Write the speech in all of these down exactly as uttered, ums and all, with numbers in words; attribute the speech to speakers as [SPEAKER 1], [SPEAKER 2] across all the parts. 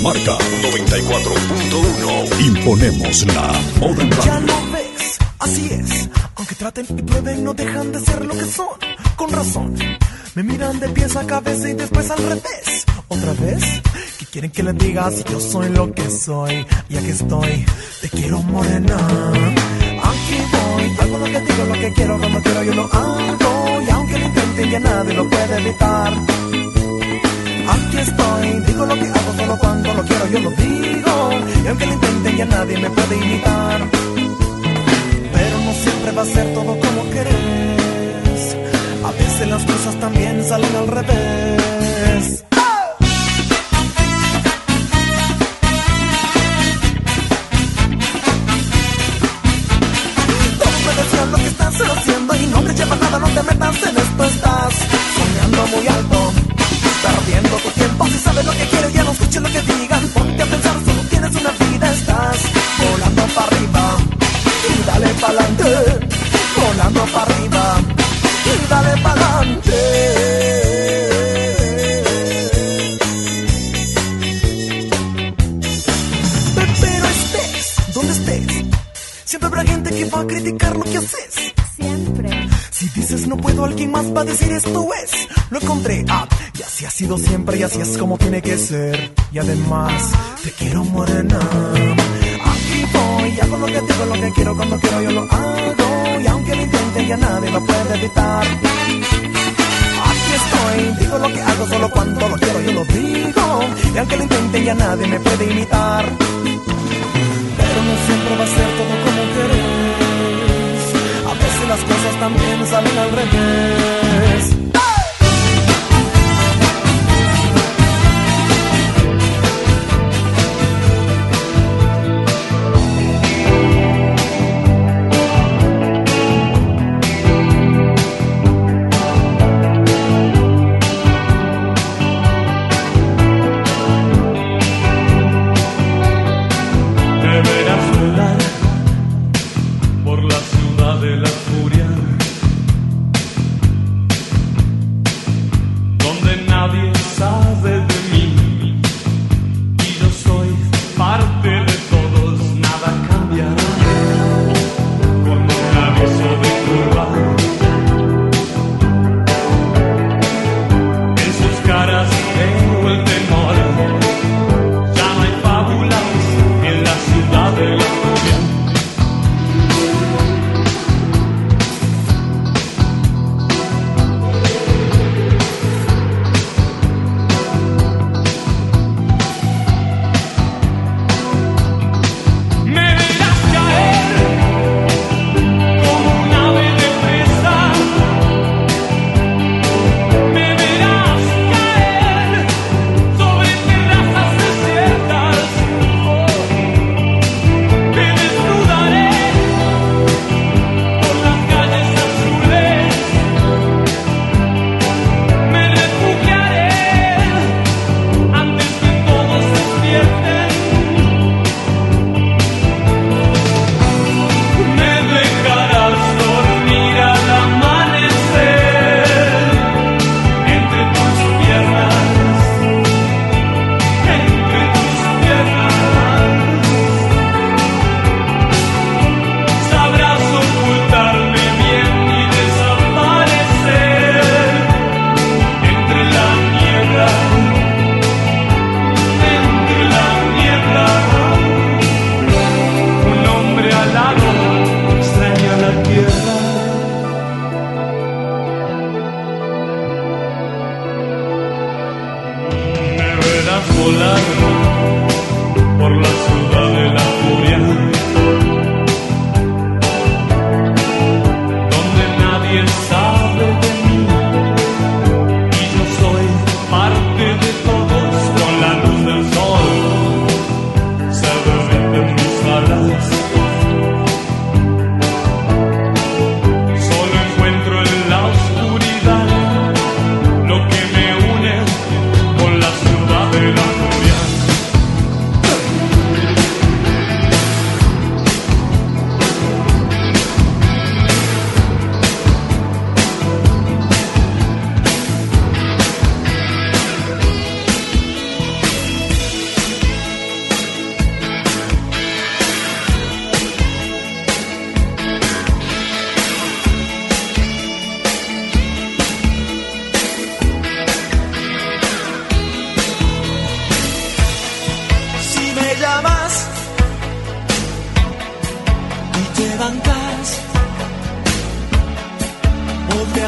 [SPEAKER 1] Marca noventa y cuatro punto uno. Imponemos la moda en radio.
[SPEAKER 2] Ya lo ves, así es. Aunque traten y prueben, no dejan de ser lo que son. Con razón, me miran de pies a cabeza y después al revés. ¿Otra vez? ¿Qué quieren que les diga si yo soy lo que soy? Y aquí estoy, te quiero morena. Aquí voy, hago lo que digo, lo que quiero, cuando quiero yo lo hago. Y aunque lo intenten ya nadie lo puede evitar. Aquí estoy, digo lo que hago solo cuando lo quiero yo lo digo. Y aunque lo intenten ya nadie me puede imitar. Pero no siempre va a ser todo como querés. A veces las cosas también salen al revés. Lo que estás haciendo y no te lleva nada, no te metas en esto. Estás soñando muy alto, perdiendo tu tiempo. Si sabes lo que quieres, ya no escuches lo que digan. Ponte a pensar, solo tienes una vida. Estás volando para arriba y dale pa'lante. Volando para arriba y dale pa'lante. Pero estés donde estés, siempre habrá gente que va a criticar lo que haces.
[SPEAKER 3] Siempre.
[SPEAKER 2] Si dices no puedo, alguien más va a decir esto es. Lo encontré, ah, y así ha sido siempre y así es como tiene que ser. Y además, te quiero morena. Aquí voy, hago lo que digo, lo que quiero, cuando quiero yo lo hago. Y aunque lo intenten ya nadie lo puede evitar. Aquí estoy, digo lo que hago solo cuando lo quiero yo lo digo. Y aunque lo intenten ya nadie me puede imitar. Pero no siempre va a ser todo como querés. A veces las cosas también salen al revés.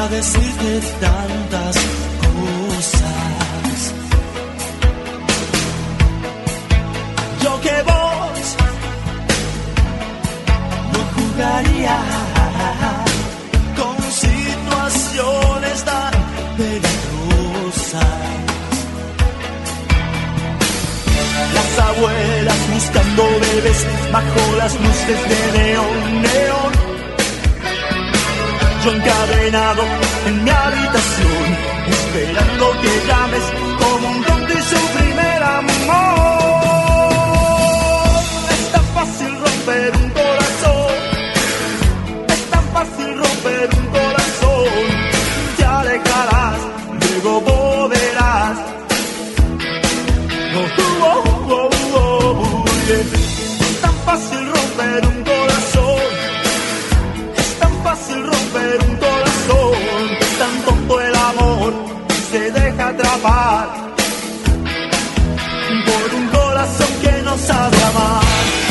[SPEAKER 3] decirte tantas cosas. Yo que vos no jugaría con situaciones tan peligrosas. Las abuelas buscando bebés bajo las luces de neón, neón. Yo encadenado en mi habitación, esperando que llames como un don de su primer amor. Es tan fácil romper un corazón, es tan fácil romper un corazón. Te alejarás, luego volverás. Oh, oh, oh, oh, oh, yeah. Es tan fácil romper un corazón, es tan fácil romper un corazón. Tan tonto el amor, se deja atrapar por un corazón que no sabe amar.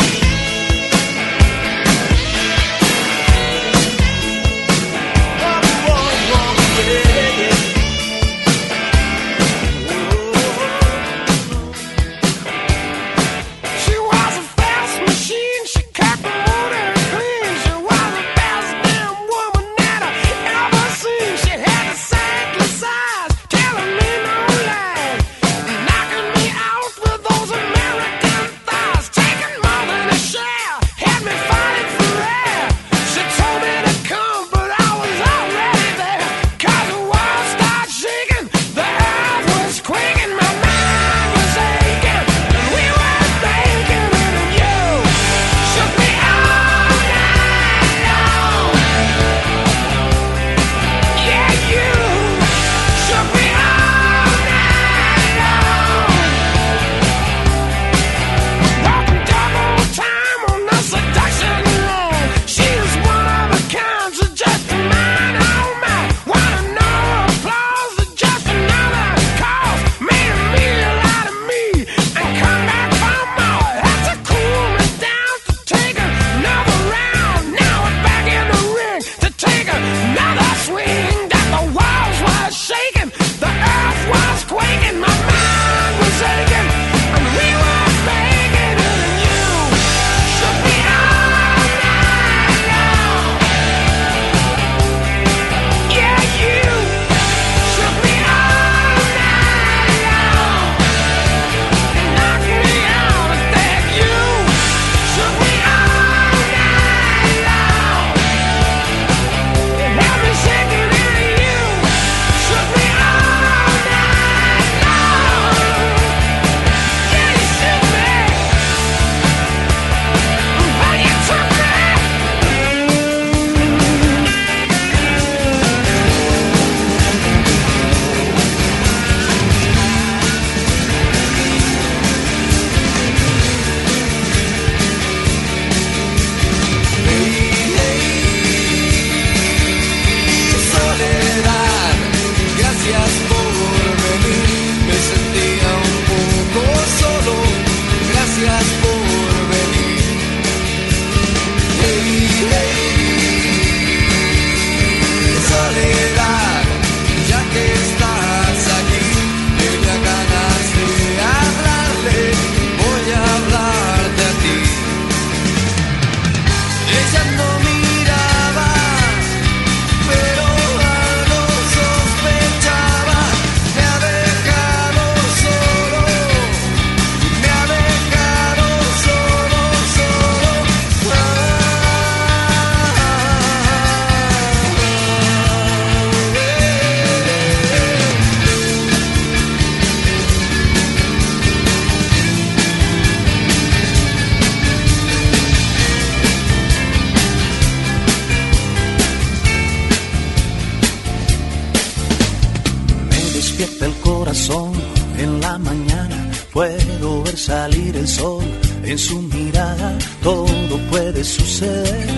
[SPEAKER 4] En la mañana puedo ver salir el sol, en su mirada todo puede suceder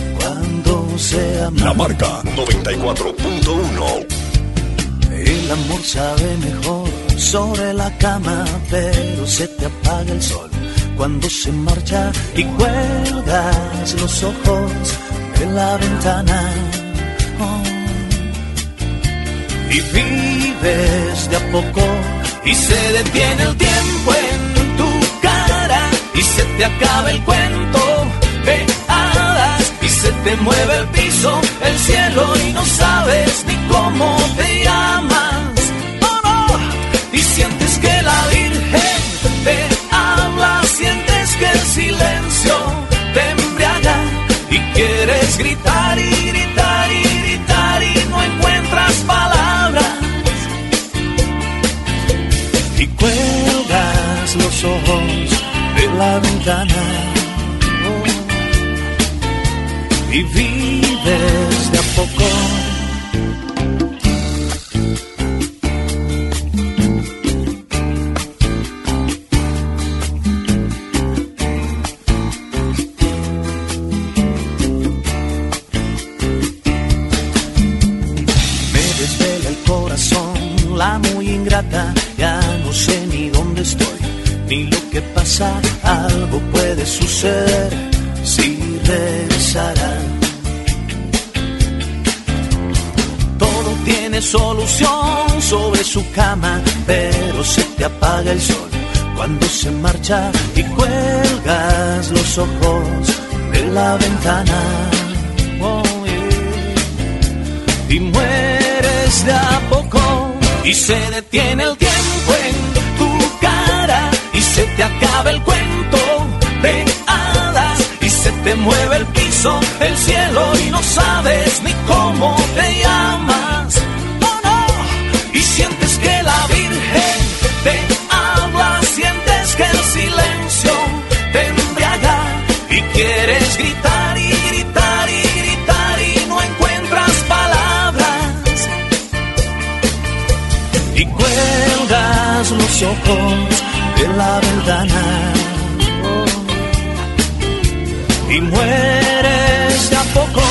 [SPEAKER 4] cuando se ama.
[SPEAKER 1] La Marca noventa y cuatro punto uno.
[SPEAKER 4] El amor sabe mejor sobre la cama, pero se te apaga el sol cuando se marcha y cuelgas los ojos de la ventana. Oh, y vives de a poco y se detiene el tiempo en tu cara y se te acaba el cuento de hadas y se te mueve el piso, el cielo y no sabes ni cómo te llamas. Oh, no. Y sientes que la Virgen te habla, sientes que el silencio te embriaga y quieres gritar y gritar y gritar y no encuentras palabras y cuelgas los ojos de la ventana oh, y vives de a poco. La muy ingrata, ya no sé ni dónde estoy, ni lo que pasa, algo puede suceder si regresará. Todo tiene solución sobre su cama, pero se te apaga el sol cuando se marcha y cuelgas los ojos de la ventana. Oh, yeah. Y mueres de a poco. Y se detiene el tiempo en tu cara y se te acaba el cuento de hadas y se te mueve el piso, el cielo y no sabes ni cómo te llamas. Oh, no. Y sientes que la Virgen te habla, sientes que el silencio te embriaga y quieres gritar y gritar y gritar y no encuentras palabras. Y cuelgas los ojos de la ventana oh, y mueres de a poco.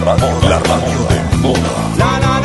[SPEAKER 1] radio, la radio de moda.
[SPEAKER 3] La, la,